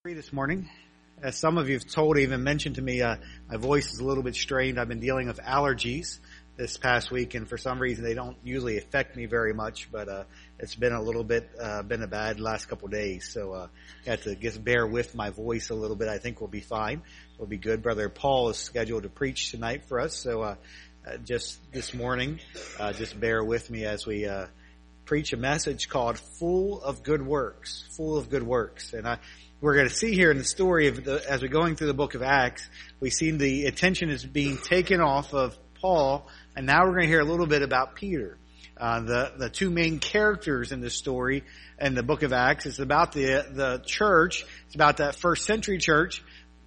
This morning, as some of you have told, even mentioned to me, my voice is a little bit strained. I've been dealing with allergies this past week, and for some reason they don't usually affect me very much, but it's been a little bit been a bad last couple of days, so got to just bear with my voice a little bit. I think we'll be fine. We'll be good. Brother Paul is scheduled to preach tonight for us, so just this morning, just bear with me as we preach a message called "Full of Good Works." Full of good works, and we're going to see here in the story of as we're going through the book of Acts, we've seen the attention is being taken off of Paul, and now we're going to hear a little bit about Peter. The two main characters in this story in the book of Acts is about the church. It's about that first century church.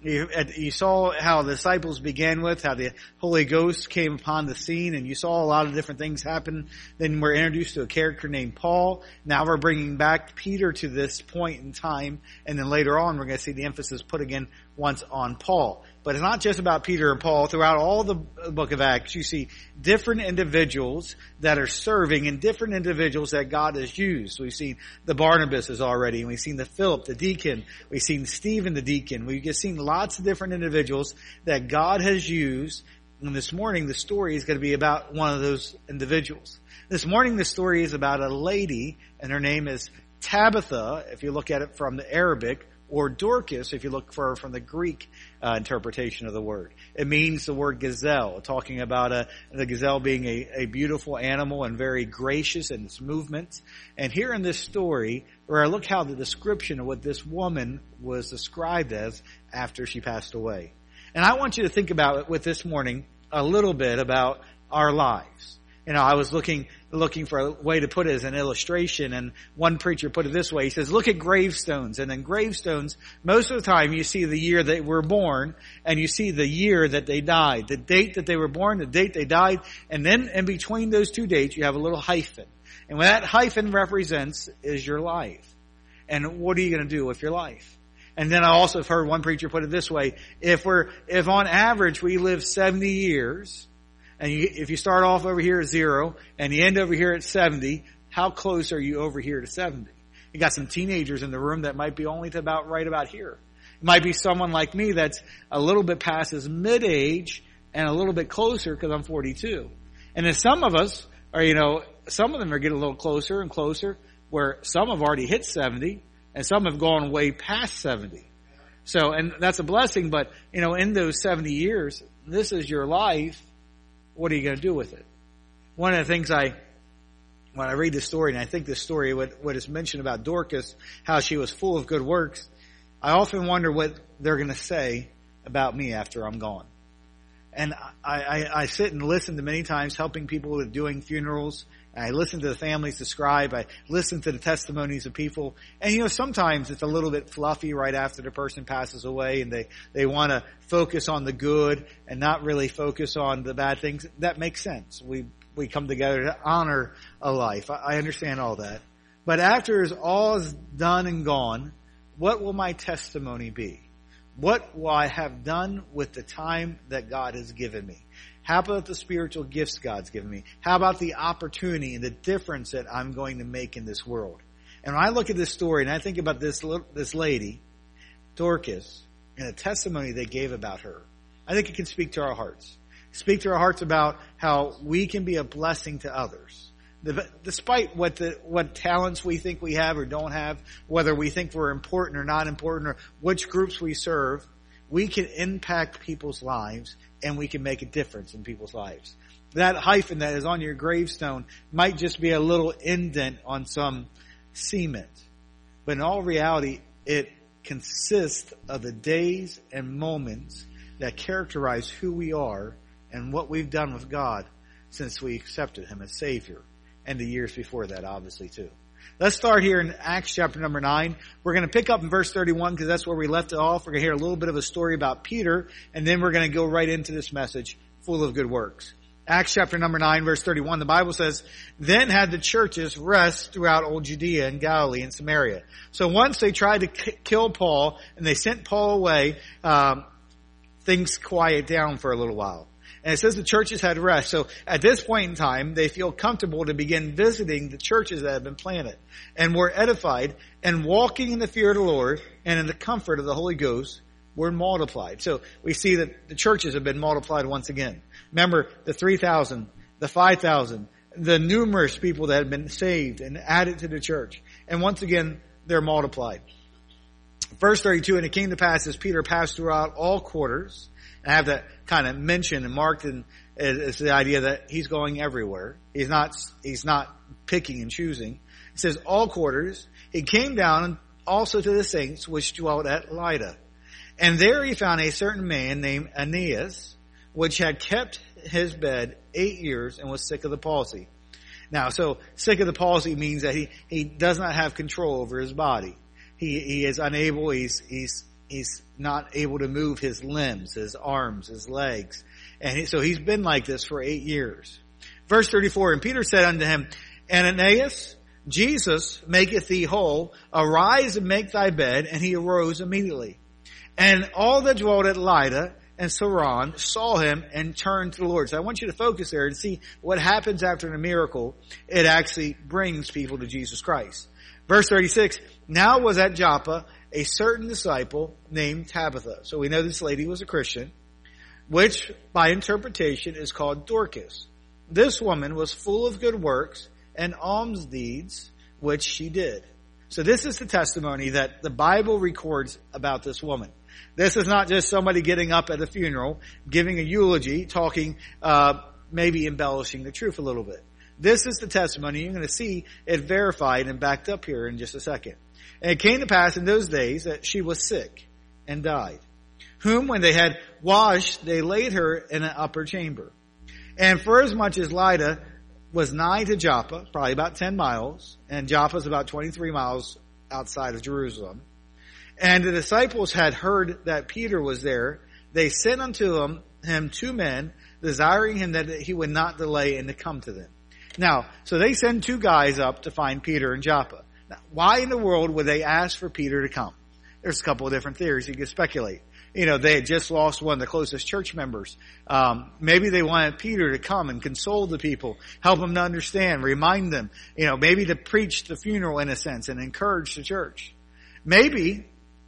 You saw how the disciples began with, how the Holy Ghost came upon the scene, and you saw a lot of different things happen. Then we're introduced to a character named Paul. Now we're bringing back Peter to this point in time, and then later on we're going to see the emphasis put again once on Paul. But it's not just about Peter and Paul. Throughout all the book of Acts, you see different individuals that are serving and different individuals that God has used. We've seen the Barnabases already, and we've seen the Philip, the deacon. We've seen Stephen, the deacon. We've just seen lots of different individuals that God has used. And this morning, the story is going to be about one of those individuals. This morning, the story is about a lady, and her name is Tabitha, if you look at it from the Arabic, or Dorcas, if you look for from the Greek interpretation of the word. It means the word gazelle, talking about the gazelle being a beautiful animal and very gracious in its movements. And here in this story, where I look how the description of what this woman was described as after she passed away. And I want you to think about it with this morning a little bit about our lives. You know, I was looking for a way to put it as an illustration, and one preacher put it this way. He says, look at gravestones. And in gravestones, most of the time you see the year they were born, and you see the year that they died, the date that they were born, the date they died, and then in between those two dates you have a little hyphen. And what that hyphen represents is your life. And what are you going to do with your life? And then I also have heard one preacher put it this way. If on average we live 70 years, and if you start off over here at 0 and you end over here at 70, how close are you over here to 70? You got some teenagers in the room that might be only to about right about here. It might be someone like me that's a little bit past his mid-age and a little bit closer because I'm 42. And then some of us are, some of them are getting a little closer and closer, where some have already hit 70 and some have gone way past 70. So, and that's a blessing, but, in those 70 years, this is your life. What are you going to do with it? One of the things when I read this story, and I think this story, what is mentioned about Dorcas, how she was full of good works, I often wonder what they're going to say about me after I'm gone. And I sit and listen to many times helping people with doing funerals. I listen to the families describe. I listen to the testimonies of people. And sometimes it's a little bit fluffy right after the person passes away, and they want to focus on the good and not really focus on the bad things. That makes sense. We come together to honor a life. I understand all that. But after all is done and gone, what will my testimony be? What will I have done with the time that God has given me? How about the spiritual gifts God's given me? How about the opportunity and the difference that I'm going to make in this world? And when I look at this story and I think about this lady, Dorcas, and the testimony they gave about her, I think it can speak to our hearts. Speak to our hearts about how we can be a blessing to others. Despite what talents we think we have or don't have, whether we think we're important or not important, or which groups we serve, we can impact people's lives and we can make a difference in people's lives. That hyphen that is on your gravestone might just be a little indent on some cement. But in all reality, it consists of the days and moments that characterize who we are and what we've done with God since we accepted Him as Savior. And the years before that, obviously, too. Let's start here in Acts chapter number 9. We're going to pick up in verse 31 because that's where we left it off. We're going to hear a little bit of a story about Peter, and then we're going to go right into this message full of good works. Acts chapter number 9, verse 31, the Bible says, Then had the churches rest throughout all Judea and Galilee and Samaria. So once they tried to kill Paul and they sent Paul away, things quiet down for a little while. And it says the churches had rest. So at this point in time, they feel comfortable to begin visiting the churches that have been planted and were edified, and walking in the fear of the Lord and in the comfort of the Holy Ghost were multiplied. So we see that the churches have been multiplied once again. Remember the 3,000, the 5,000, the numerous people that had been saved and added to the church. And once again, they're multiplied. Verse 32, and it came to pass as Peter passed throughout all quarters. And I have that kind of mentioned and marked in as the idea that he's going everywhere. He's not picking and choosing. It says all quarters. He came down also to the saints which dwelt at Lydda. And there he found a certain man named Aeneas, which had kept his bed 8 years and was sick of the palsy. Now, so sick of the palsy means that he does not have control over his body. He is unable, he's not able to move his limbs, his arms, his legs. And so he's been like this for 8 years. Verse 34, and Peter said unto him, Aeneas, Jesus maketh thee whole. Arise and make thy bed. And he arose immediately. And all that dwelt at Lydda and Saron saw him and turned to the Lord. So I want you to focus there and see what happens after a miracle. It actually brings people to Jesus Christ. Verse 36, now was at Joppa a certain disciple named Tabitha. So we know this lady was a Christian, which by interpretation is called Dorcas. This woman was full of good works and alms deeds, which she did. So this is the testimony that the Bible records about this woman. This is not just somebody getting up at a funeral, giving a eulogy, talking, maybe embellishing the truth a little bit. This is the testimony. You're going to see it verified and backed up here in just a second. And it came to pass in those days that she was sick and died, whom when they had washed, they laid her in an upper chamber. And for as much as Lydda was nigh to Joppa, probably about 10 miles, and Joppa is about 23 miles outside of Jerusalem, and the disciples had heard that Peter was there, they sent unto him 2 men, desiring him that he would not delay and to come to them. Now, so they send 2 guys up to find Peter in Joppa. Now, why in the world would they ask for Peter to come? There's a couple of different theories you could speculate. You know, they had just lost one of the closest church members. Maybe they wanted Peter to come and console the people, help them to understand, remind them, you know, maybe to preach the funeral in a sense and encourage the church. Maybe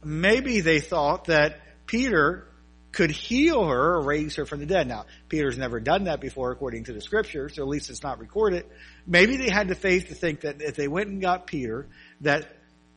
they thought that Peter could heal her or raise her from the dead. Now, Peter's never done that before according to the scriptures, or at least it's not recorded. Maybe they had the faith to think that if they went and got Peter, that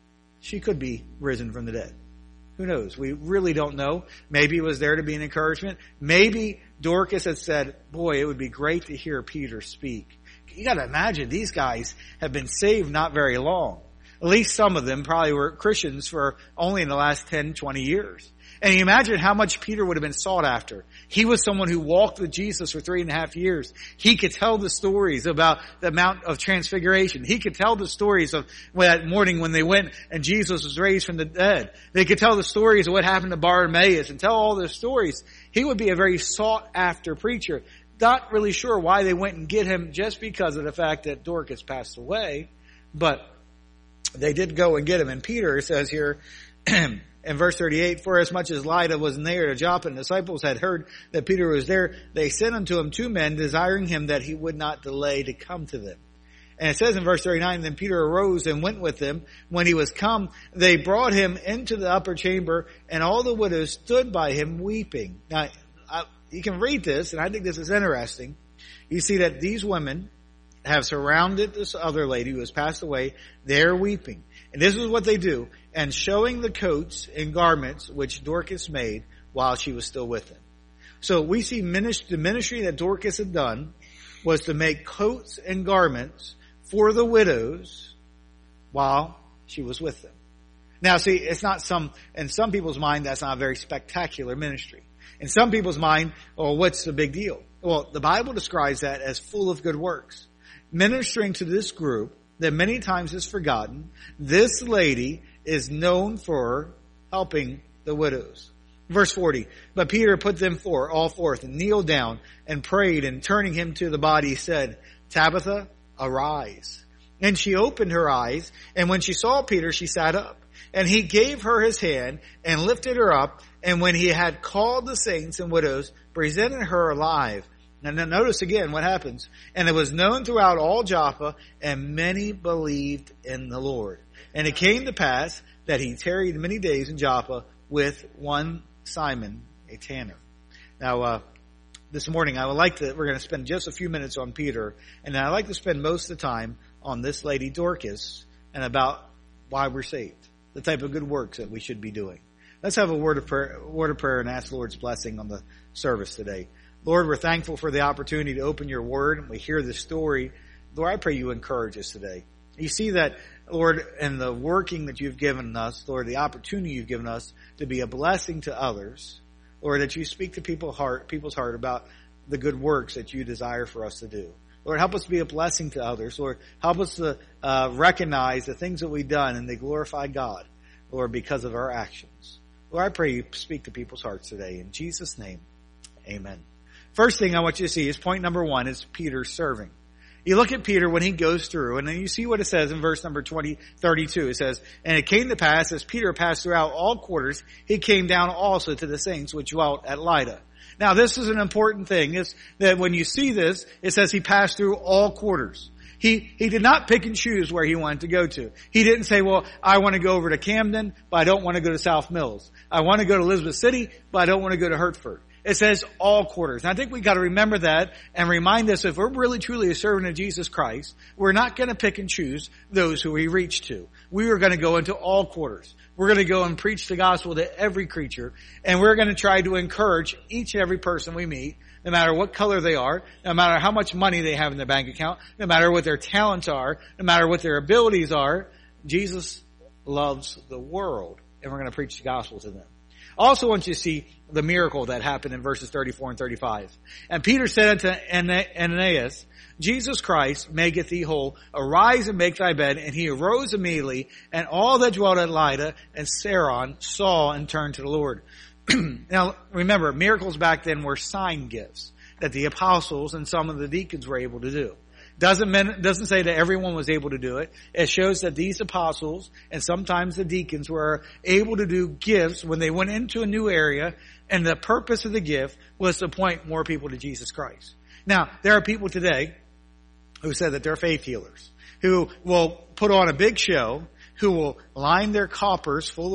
she could be risen from the dead. Who knows? We really don't know. Maybe it was there to be an encouragement. Maybe Dorcas had said, boy, it would be great to hear Peter speak. You got to imagine these guys have been saved not very long. At least some of them probably were Christians for only in the last 10, 20 years. And you imagine how much Peter would have been sought after. He was someone who walked with Jesus for 3.5 years. He could tell the stories about the Mount of Transfiguration. He could tell the stories of that morning when they went and Jesus was raised from the dead. They could tell the stories of what happened to Bartimaeus and tell all those stories. He would be a very sought after preacher. Not really sure why they went and get him just because of the fact that Dorcas passed away. But they did go and get him. And Peter says here, in verse 38, for as much as Lydda was near to Joppa, and the disciples had heard that Peter was there, they sent unto him 2 men, desiring him that he would not delay to come to them. And it says in verse 39, then Peter arose and went with them. When he was come, they brought him into the upper chamber, and all the widows stood by him weeping. Now, you can read this, and I think this is interesting. You see that these women have surrounded this other lady who has passed away. They're weeping. And this is what they do. And showing the coats and garments which Dorcas made while she was still with them. So we see the ministry that Dorcas had done was to make coats and garments for the widows while she was with them. Now see, it's not in some people's mind, that's not a very spectacular ministry. In some people's mind, well, what's the big deal? Well, the Bible describes that as full of good works. Ministering to this group that many times is forgotten, this lady is known for helping the widows. Verse 40, but Peter put them all forth and kneeled down and prayed, and turning him to the body said, Tabitha, arise. And she opened her eyes, and when she saw Peter, she sat up. And he gave her his hand and lifted her up. And when he had called the saints and widows, presented her alive. And then notice again what happens. And it was known throughout all Joppa, and many believed in the Lord. And it came to pass that he tarried many days in Joppa with one Simon, a tanner. Now, this morning we're going to spend just a few minutes on Peter, and I'd like to spend most of the time on this lady Dorcas and about why we're saved, the type of good works that we should be doing. Let's have a word of prayer and ask the Lord's blessing on the service today. Lord, we're thankful for the opportunity to open your word, and we hear this story. Lord, I pray you encourage us today. You see that, Lord, in the working that you've given us, Lord, the opportunity you've given us to be a blessing to others, Lord, that you speak to people's heart about the good works that you desire for us to do. Lord, help us to be a blessing to others. Lord, help us to recognize the things that we've done and they glorify God, Lord, because of our actions. Lord, I pray you speak to people's hearts today. In Jesus' name, amen. First thing I want you to see is point number 1 is Peter serving. You look at Peter when he goes through, and then you see what it says in verse number 32. It says, and it came to pass, as Peter passed throughout all quarters, he came down also to the saints which dwelt at Lydda. Now this is an important thing, is that when you see this, it says he passed through all quarters. He did not pick and choose where he wanted to go to. He didn't say, well, I want to go over to Camden, but I don't want to go to South Mills. I want to go to Elizabeth City, but I don't want to go to Hertford. It says all quarters. And I think we got to remember that and remind us if we're really truly a servant of Jesus Christ, we're not going to pick and choose those who we reach to. We are going to go into all quarters. We're going to go and preach the gospel to every creature, and we're going to try to encourage each and every person we meet, no matter what color they are, no matter how much money they have in their bank account, no matter what their talents are, no matter what their abilities are. Jesus loves the world, and we're going to preach the gospel to them. Also want you to see the miracle that happened in verses 34 and 35. And Peter said unto Ananias, Jesus Christ maketh thee whole. Arise and make thy bed. And he arose immediately, and all that dwelt at Lydda and Saron saw and turned to the Lord. Now, remember, miracles back then were sign gifts that the apostles and some of the deacons were able to do. Doesn't say that everyone was able to do it. It shows that these apostles and sometimes the deacons were able to do gifts when they went into a new area, and the purpose of the gift was to point more people to Jesus Christ. Now, there are people today who said that they're faith healers, who will put on a big show, who will line their coffers full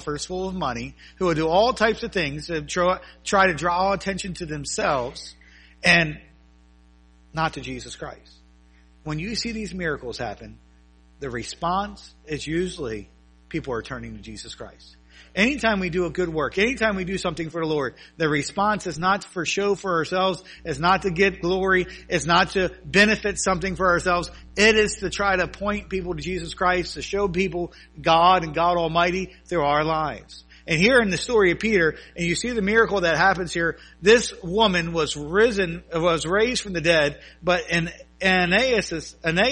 of money, who will do all types of things to try to draw attention to themselves and not to Jesus Christ. When you see these miracles happen, the response is usually people are turning to Jesus Christ. Anytime we do a good work, anytime we do something for the Lord, the response is not for show for ourselves, it's not to get glory, it's not to benefit something for ourselves. It is to try to point people to Jesus Christ, to show people God and God Almighty through our lives. And here in the story of Peter, and you see the miracle that happens here, this woman was raised from the dead, but in Aeneas'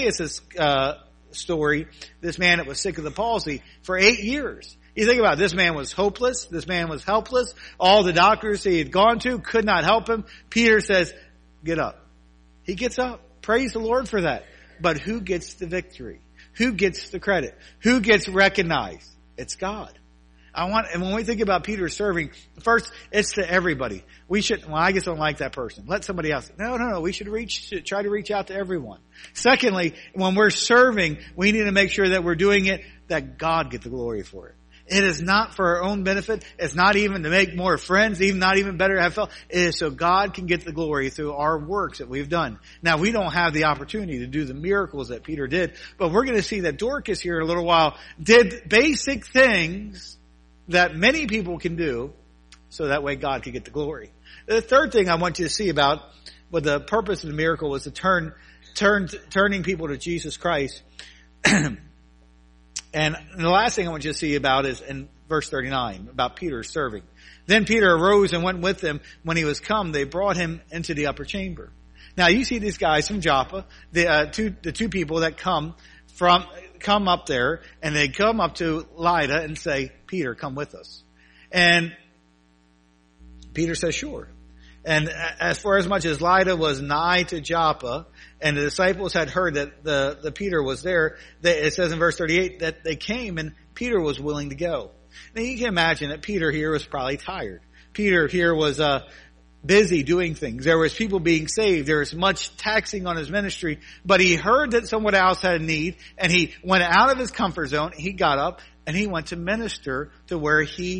story, this man that was sick of the palsy for 8 years. You think about it, this man was hopeless, this man was helpless, all the doctors he had gone to could not help him. Peter says, get up. He gets up. Praise the Lord for that. But who gets the victory? Who gets the credit? Who gets recognized? It's God. And when we think about Peter serving, first, it's to everybody. I guess I don't like that person. Let somebody else. No. We should try to reach out to everyone. Secondly, when we're serving, we need to make sure that we're doing it, that God get the glory for it. It is not for our own benefit. It's not even to make more friends, not even better to have fellowship. It is so God can get the glory through our works that we've done. Now, we don't have the opportunity to do the miracles that Peter did, but we're going to see that Dorcas here in a little while did basic things that many people can do, so that way God can get the glory. The third thing I want you to see about what the purpose of the miracle was to turning people to Jesus Christ. And the last thing I want you to see about is in verse 39, about Peter serving. Then Peter arose and went with them. When he was come, they brought him into the upper chamber. Now you see these guys from Joppa, the two people that come up there, and they come up to Lydda and say, Peter, come with us. And Peter says, sure. And as far as much as Lydda was nigh to Joppa, and the disciples had heard that the Peter was there, it says in verse 38 that they came and Peter was willing to go. Now you can imagine that Peter here was probably tired. Peter here was busy doing things. There was people being saved. There was much taxing on his ministry, but he heard that someone else had a need, and he went out of his comfort zone. He got up and he went to minister to where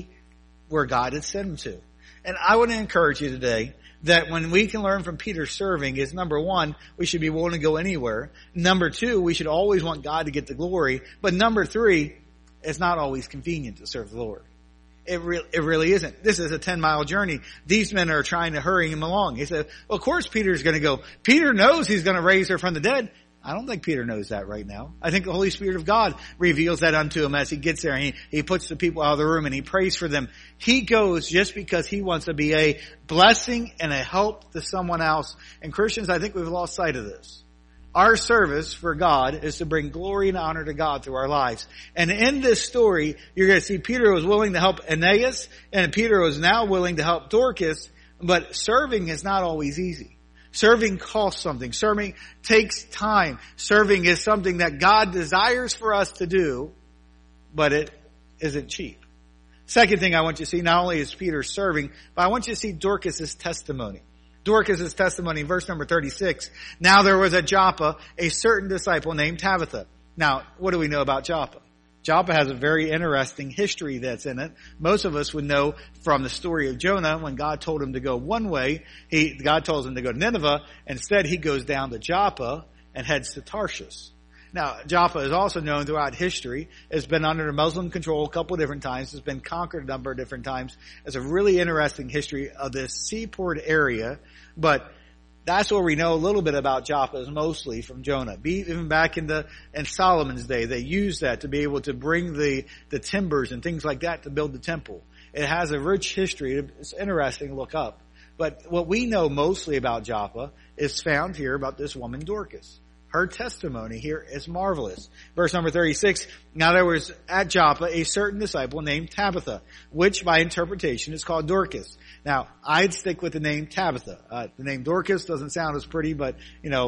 God had sent him to. And I want to encourage you today that when we can learn from Peter serving is, number one, we should be willing to go anywhere. Number two, we should always want God to get the glory. But number three, it's not always convenient to serve the Lord. It really isn't. This is a 10-mile journey. These men are trying to hurry him along. He said, well, of course Peter's going to go. Peter knows he's going to raise her from the dead. I don't think Peter knows that right now. I think the Holy Spirit of God reveals that unto him as he gets there, and he puts the people out of the room and he prays for them. He goes just because he wants to be a blessing and a help to someone else. And Christians, I think we've lost sight of this. Our service for God is to bring glory and honor to God through our lives. And in this story, you're going to see Peter was willing to help Aeneas, and Peter was now willing to help Dorcas, but serving is not always easy. Serving costs something. Serving takes time. Serving is something that God desires for us to do, but it isn't cheap. Second thing I want you to see, not only is Peter serving, but I want you to see Dorcas' testimony. Dorcas' testimony in verse number 36. Now there was at Joppa a certain disciple named Tabitha. Now, what do we know about Joppa? Joppa has a very interesting history that's in it. Most of us would know from the story of Jonah when God told him to go one way. God tells him to go to Nineveh. Instead, he goes down to Joppa and heads to Tarshish. Now, Joppa is also known throughout history. It's been under Muslim control a couple of different times. It's been conquered a number of different times. It's a really interesting history of this seaport area. But that's where we know a little bit about Joppa is mostly from Jonah. Even back in Solomon's day, they used that to be able to bring the timbers and things like that to build the temple. It has a rich history. It's interesting to look up. But what we know mostly about Joppa is found here about this woman Dorcas. Her testimony here is marvelous. Verse number 36, now there was at Joppa a certain disciple named Tabitha, which by interpretation is called Dorcas. Now, I'd stick with the name Tabitha. The name Dorcas doesn't sound as pretty, but,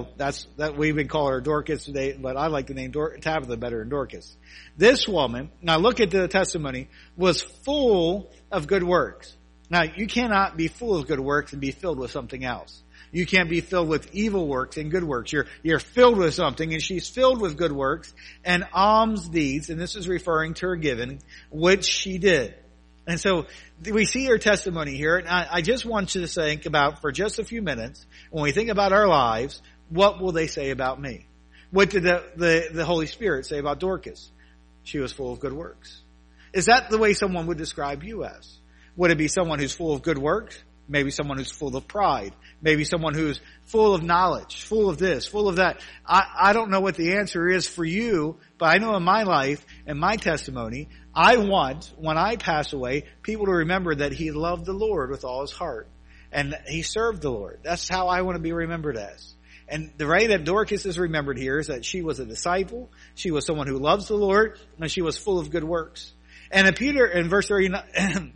that we've been calling her Dorcas today, but I like the name Tabitha better than Dorcas. This woman, now look at the testimony, was full of good works. Now, you cannot be full of good works and be filled with something else. You can't be filled with evil works and good works. You're filled with something, and she's filled with good works and alms deeds, and this is referring to her giving, which she did. And so we see her testimony here, and I just want you to think about, for just a few minutes, when we think about our lives, what will they say about me? What did the Holy Spirit say about Dorcas? She was full of good works. Is that the way someone would describe you as? Would it be someone who's full of good works? Maybe someone who's full of pride. Maybe someone who's full of knowledge, full of this, full of that. I don't know what the answer is for you, but I know in my life and my testimony, I want, when I pass away, people to remember that he loved the Lord with all his heart. And he served the Lord. That's how I want to be remembered as. And the way that Dorcas is remembered here is that she was a disciple, she was someone who loves the Lord, and she was full of good works. And in verse 39,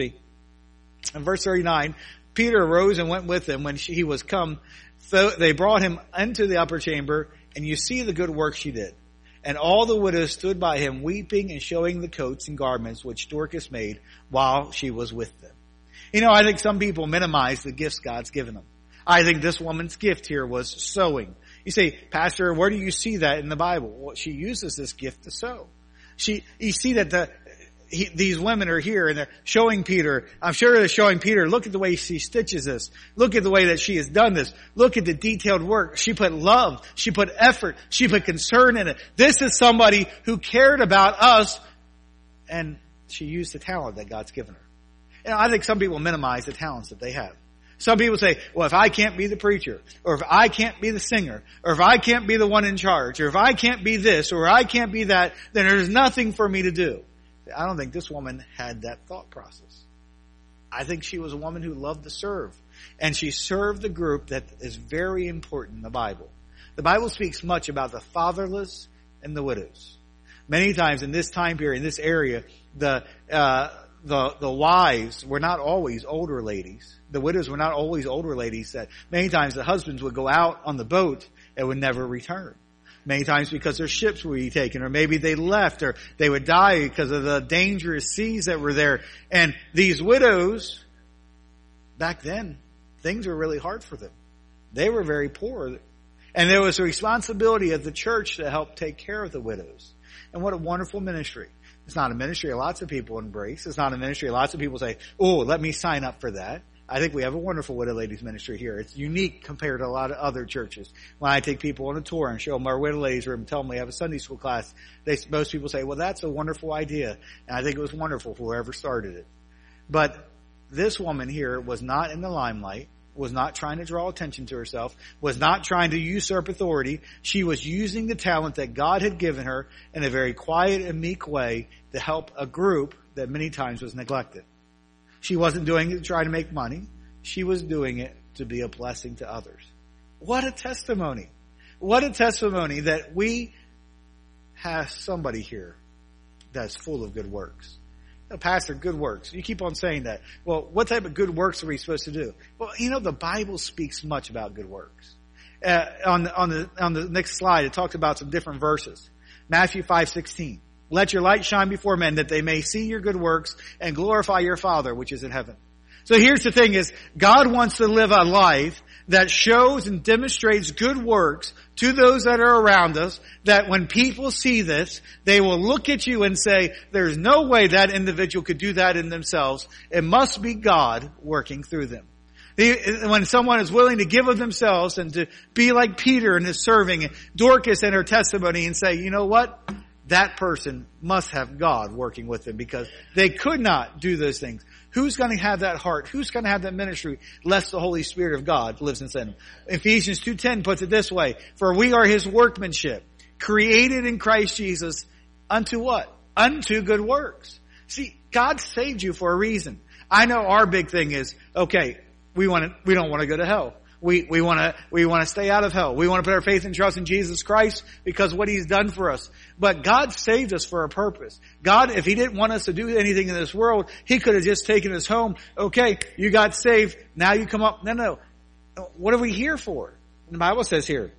in verse 39, Peter arose and went with him when he was come. So they brought him into the upper chamber, and you see the good work she did. And all the widows stood by him, weeping and showing the coats and garments which Dorcas made while she was with them. I think some people minimize the gifts God's given them. I think this woman's gift here was sewing. You say, Pastor, where do you see that in the Bible? Well, she uses this gift to sew. You see that these women are here and they're showing Peter. I'm sure they're showing Peter, look at the way she stitches this. Look at the way that she has done this. Look at the detailed work. She put love. She put effort. She put concern in it. This is somebody who cared about us, and she used the talent that God's given her. I think some people minimize the talents that they have. Some people say, well, if I can't be the preacher, or if I can't be the singer, or if I can't be the one in charge, or if I can't be this, or I can't be that, then there's nothing for me to do. I don't think this woman had that thought process. I think she was a woman who loved to serve. And she served the group that is very important in the Bible. The Bible speaks much about the fatherless and the widows. Many times in this time period, in this area, the wives were not always older ladies. The widows were not always older ladies that many times the husbands would go out on the boat and would never return. many times because their ships would be taken, or maybe they left, or they would die because of the dangerous seas that were there. And these widows, back then, things were really hard for them. They were very poor. And there was a responsibility of the church to help take care of the widows. And what a wonderful ministry. It's not a ministry lots of people embrace. It's not a ministry lots of people say, oh, let me sign up for that. I think we have a wonderful Widow Ladies ministry here. It's unique compared to a lot of other churches. When I take people on a tour and show them our Widow Ladies room, tell them we have a Sunday school class, most people say, well, that's a wonderful idea. And I think it was wonderful for whoever started it. But this woman here was not in the limelight, was not trying to draw attention to herself, was not trying to usurp authority. She was using the talent that God had given her in a very quiet and meek way to help a group that many times was neglected. She wasn't doing it to try to make money. She was doing it to be a blessing to others. What a testimony. What a testimony that we have somebody here that's full of good works. Pastor, good works. You keep on saying that. Well, what type of good works are we supposed to do? Well, the Bible speaks much about good works. On the next slide, it talks about some different verses. Matthew 5:16. Let your light shine before men that they may see your good works and glorify your Father which is in heaven. So here's the thing is, God wants to live a life that shows and demonstrates good works to those that are around us, that when people see this, they will look at you and say, there's no way that individual could do that in themselves. It must be God working through them. When someone is willing to give of themselves and to be like Peter in his serving, and Dorcas in her testimony, and say, you know what? That person must have God working with them, because they could not do those things. Who's going to have that heart? Who's going to have that ministry? Lest the Holy Spirit of God lives inside them. Ephesians 2:10 puts it this way: for we are His workmanship, created in Christ Jesus unto what? Unto good works. See, God saved you for a reason. I know our big thing is, okay, we don't want to go to hell. We want to stay out of hell. We want to put our faith and trust in Jesus Christ because of what He's done for us. But God saved us for a purpose. God, if He didn't want us to do anything in this world, He could have just taken us home. Okay, you got saved. Now you come up. No. What are we here for? The Bible says here,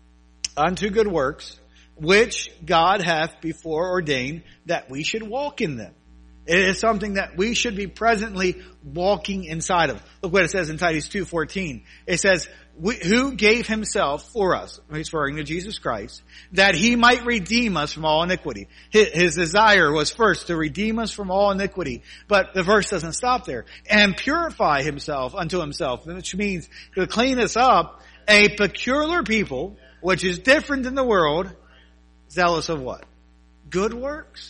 unto good works, which God hath before ordained that we should walk in them. It is something that we should be presently walking inside of. Look what it says in Titus 2:14. It says, who gave Himself for us, referring to Jesus Christ, that He might redeem us from all iniquity. His desire was first to redeem us from all iniquity. But the verse doesn't stop there. And purify Himself unto Himself, which means to clean us up, a peculiar people, which is different than the world, zealous of what? Good works.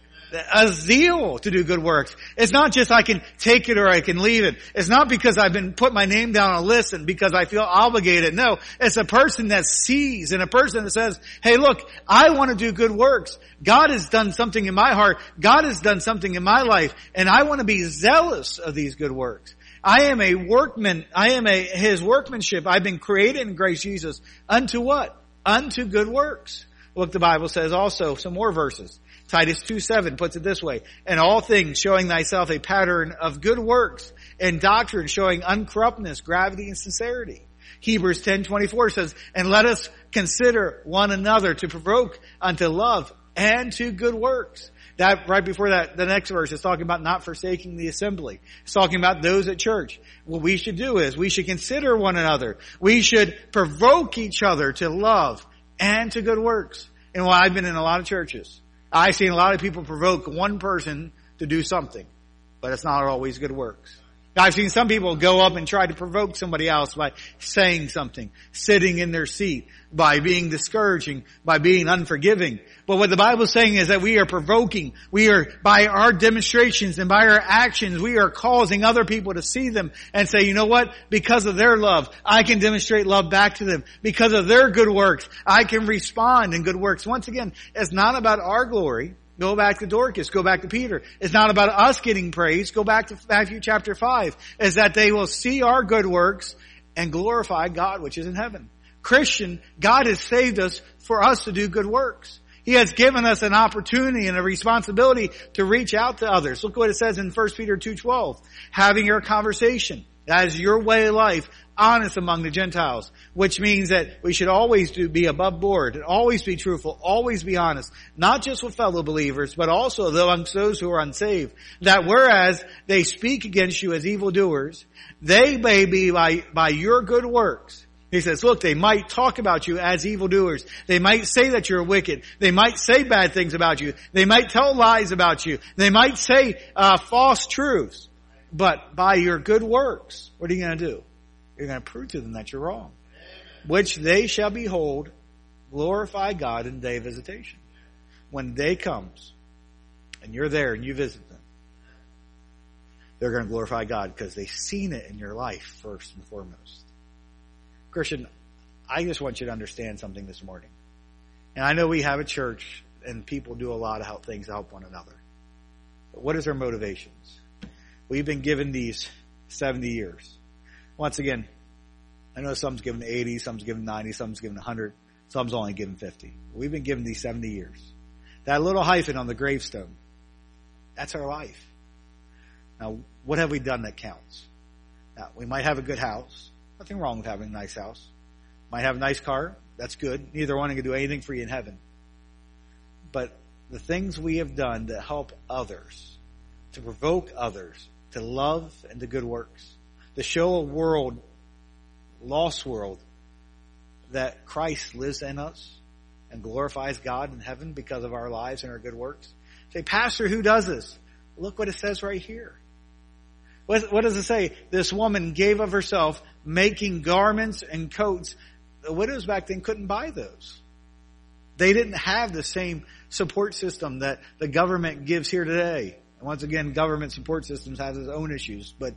A zeal to do good works. It's not just I can take it or I can leave it. It's not because I've been put my name down on a list and because I feel obligated. No, it's a person that sees and a person that says, hey, look, I want to do good works. God has done something in my heart. God has done something in my life, and I want to be zealous of these good works. I am a workman. I am His workmanship. I've been created in Christ Jesus unto what? Unto good works. Look, the Bible says also some more verses. Titus 2:7 puts it this way: in all things showing thyself a pattern of good works, and doctrine showing uncorruptness, gravity, and sincerity. Hebrews 10:24 says, and let us consider one another to provoke unto love and to good works. That right before that, the next verse is talking about not forsaking the assembly. It's talking about those at church. What we should do is we should consider one another. We should provoke each other to love and to good works. And while I've been in a lot of churches, I've seen a lot of people provoke one person to do something, but it's not always good works. I've seen some people go up and try to provoke somebody else by saying something, sitting in their seat, by being discouraging, by being unforgiving. But what the Bible is saying is that we are provoking. We are, by our demonstrations and by our actions, we are causing other people to see them and say, you know what? Because of their love, I can demonstrate love back to them. Because of their good works, I can respond in good works. Once again, it's not about our glory. Go back to Dorcas. Go back to Peter. It's not about us getting praise. Go back to Matthew chapter 5. Is that they will see our good works and glorify God which is in heaven. Christian, God has saved us for us to do good works. He has given us an opportunity and a responsibility to reach out to others. Look what it says in 1 Peter 2:12. Having your conversation That is your way of life, honest among the Gentiles, which means that we should always be above board, and always be truthful, always be honest, not just with fellow believers, but also amongst those who are unsaved. That whereas they speak against you as evildoers, they may be by your good works. He says, look, they might talk about you as evildoers. They might say that you're wicked. They might say bad things about you. They might tell lies about you. They might say false truths. But by your good works, what are you going to do? You're going to prove to them that you're wrong. Which they shall behold, glorify God in the day of visitation. When the day comes, and you're there and you visit them, they're going to glorify God because they've seen it in your life first and foremost. Christian, I just want you to understand something this morning. And I know we have a church and people do a lot of things to help one another. But what is their motivations? We've been given these 70 years. Once again, I know some's given 80, some's given 90, some's given 100, some's only given 50. We've been given these 70 years. That little hyphen on the gravestone, that's our life. Now, what have we done that counts? Now, we might have a good house. Nothing wrong with having a nice house. Might have a nice car. That's good. Neither one can do anything for you in heaven. But the things we have done to help others, to provoke others, to love and to good works, to show a world, lost world, that Christ lives in us and glorifies God in heaven because of our lives and our good works. Say, Pastor, who does this? Look what it says right here. What does it say? This woman gave of herself, making garments and coats. The widows back then couldn't buy those. They didn't have the same support system that the government gives here today. And once again, government support systems have its own issues, but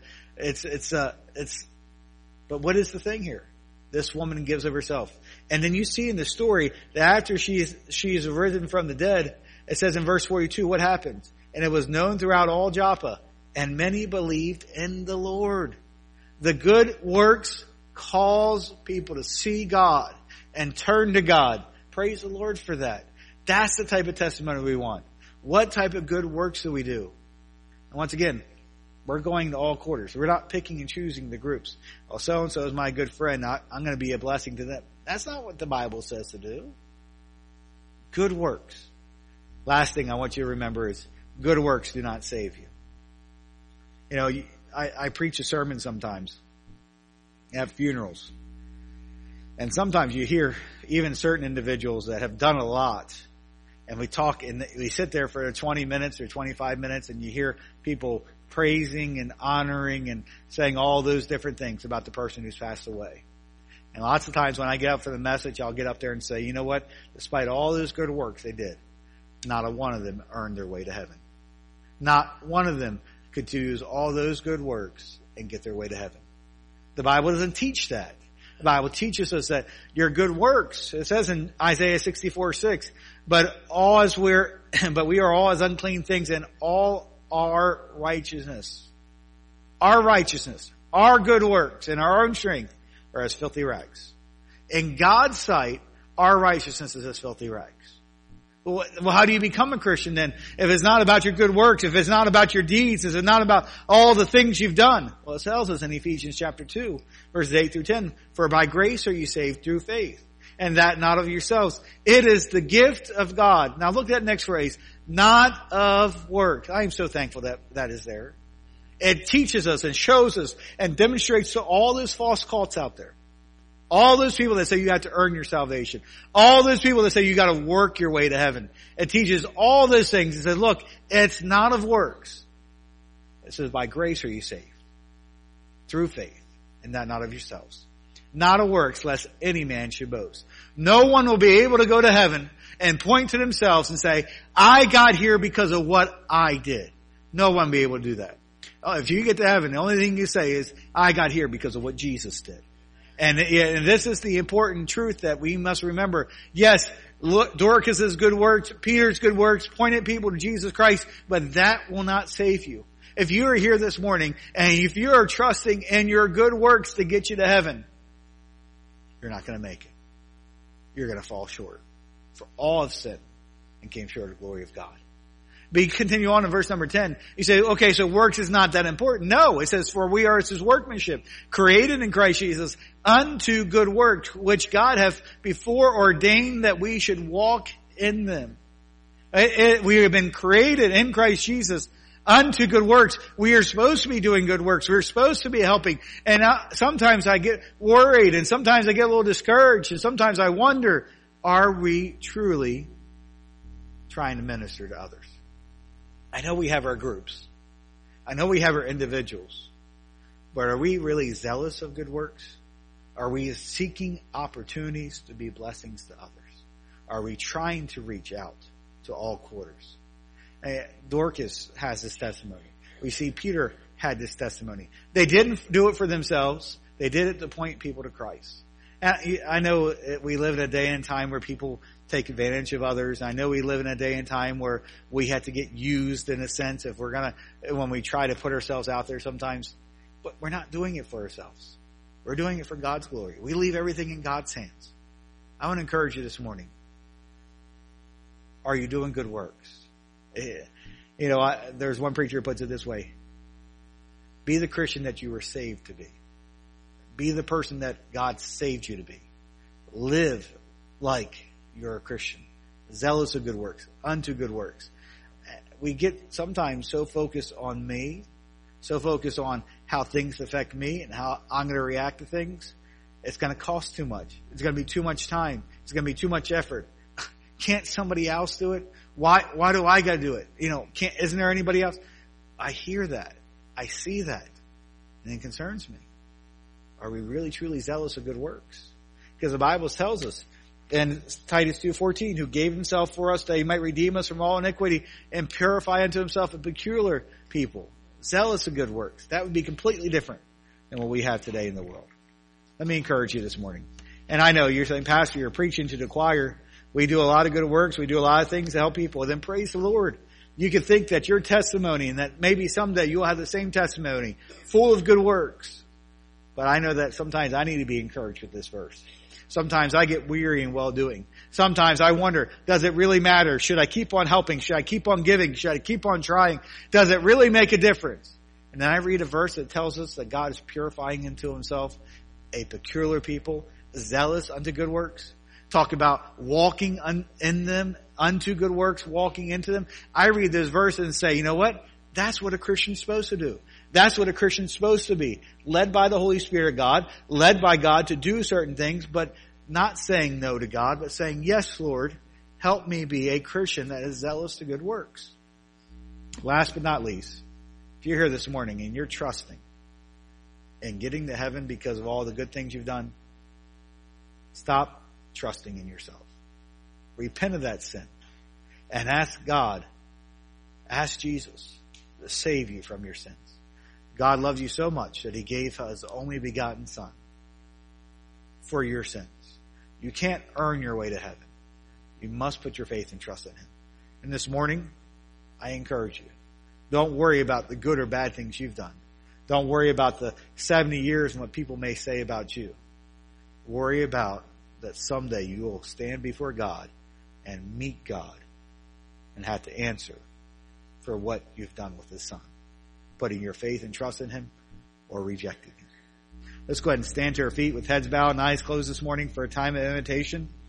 but what is the thing here? This woman gives of herself. And then you see in the story that after she is risen from the dead, it says in verse 42, what happens? And it was known throughout all Joppa, and many believed in the Lord. The good works cause people to see God and turn to God. Praise the Lord for that. That's the type of testimony we want. What type of good works do we do? And once again, we're going to all quarters. We're not picking and choosing the groups. Well, so-and-so is my good friend. I'm going to be a blessing to them. That's not what the Bible says to do. Good works. Last thing I want you to remember is good works do not save you. You know, I preach a sermon sometimes at funerals. And sometimes you hear even certain individuals that have done a lot. And we talk and we sit there for 20 minutes or 25 minutes and you hear people praising and honoring and saying all those different things about the person who's passed away. And lots of times when I get up for the message, I'll get up there and say, you know what? Despite all those good works they did, not a one of them earned their way to heaven. Not one of them could use all those good works and get their way to heaven. The Bible doesn't teach that. The Bible teaches us that your good works, it says in Isaiah 64:6, but we are all as unclean things, and all our righteousness, our good works and our own strength are as filthy rags. In God's sight, our righteousness is as filthy rags. Well, how do you become a Christian then? If it's not about your good works, if it's not about your deeds, if it's not about all the things you've done. Well, it tells us in Ephesians chapter 2, verses 8 through 10, for by grace are you saved through faith, and that not of yourselves. It is the gift of God. Now look at that next phrase, not of works. I am so thankful that that is there. It teaches us and shows us and demonstrates to all those false cults out there. All those people that say you have to earn your salvation. All those people that say you got to work your way to heaven. It teaches all those things. It says, look, it's not of works. It says, by grace are you saved. Through faith. And that not of yourselves. Not of works, lest any man should boast. No one will be able to go to heaven and point to themselves and say, I got here because of what I did. No one will be able to do that. Oh, if you get to heaven, the only thing you say is, I got here because of what Jesus did. And this is the important truth that we must remember. Yes, Dorcas' good works, Peter's good works, pointed people to Jesus Christ, but that will not save you. If you are here this morning and if you are trusting in your good works to get you to heaven, you're not going to make it. You're going to fall short. For all have sinned and came short of the glory of God. But continue on in verse number 10. You say, okay, so works is not that important. No, it says, for we are his workmanship, created in Christ Jesus unto good works, which God hath before ordained that we should walk in them. We have been created in Christ Jesus unto good works. We are supposed to be doing good works. We're supposed to be helping. And sometimes I get worried, and sometimes I get a little discouraged, and sometimes I wonder, are we truly trying to minister to others? I know we have our groups. I know we have our individuals. But are we really zealous of good works? Are we seeking opportunities to be blessings to others? Are we trying to reach out to all quarters? Dorcas has this testimony. We see Peter had this testimony. They didn't do it for themselves. They did it to point people to Christ. And I know we live in a day and time where people take advantage of others. I know we live in a day and time where we have to get used in a sense when we try to put ourselves out there sometimes. But we're not doing it for ourselves. We're doing it for God's glory. We leave everything in God's hands. I want to encourage you this morning. Are you doing good works? There's one preacher who puts it this way. Be the Christian that you were saved to be. Be the person that God saved you to be. Live like you're a Christian. Zealous of good works. Unto good works. We get sometimes so focused on me, so focused on how things affect me and how I'm going to react to things. It's going to cost too much. It's going to be too much time. It's going to be too much effort. Can't somebody else do it? Why do I got to do it? Isn't there anybody else? I hear that. I see that. And it concerns me. Are we really truly zealous of good works? Because the Bible tells us in Titus 2:14, who gave himself for us that he might redeem us from all iniquity and purify unto himself a peculiar people. Zealous of good works. That would be completely different than what we have today in the world. Let me encourage you this morning. And I know you're saying, Pastor, you're preaching to the choir. We do a lot of good works. We do a lot of things to help people. Then praise the Lord. You can think that your testimony and that maybe someday you'll have the same testimony full of good works. But I know that sometimes I need to be encouraged with this verse. Sometimes I get weary in well-doing. Sometimes I wonder, does it really matter? Should I keep on helping? Should I keep on giving? Should I keep on trying? Does it really make a difference? And then I read a verse that tells us that God is purifying into himself a peculiar people, zealous unto good works. Talk about walking in them unto good works, walking into them. I read this verse and say, you know what? That's what a Christian's supposed to do. That's what a Christian's supposed to be. Led by the Holy Spirit of God, led by God to do certain things, but not saying no to God, but saying, yes, Lord, help me be a Christian that is zealous to good works. Last but not least, if you're here this morning and you're trusting in getting to heaven because of all the good things you've done, stop trusting in yourself. Repent of that sin and ask God, ask Jesus to save you from your sins. God loves you so much that he gave his only begotten Son for your sins. You can't earn your way to heaven. You must put your faith and trust in him. And this morning, I encourage you, don't worry about the good or bad things you've done. Don't worry about the 70 years and what people may say about you. Worry about that someday you will stand before God and meet God and have to answer for what you've done with his Son, putting your faith and trust in him or rejecting him. Let's go ahead and stand to our feet with heads bowed and eyes closed this morning for a time of invitation.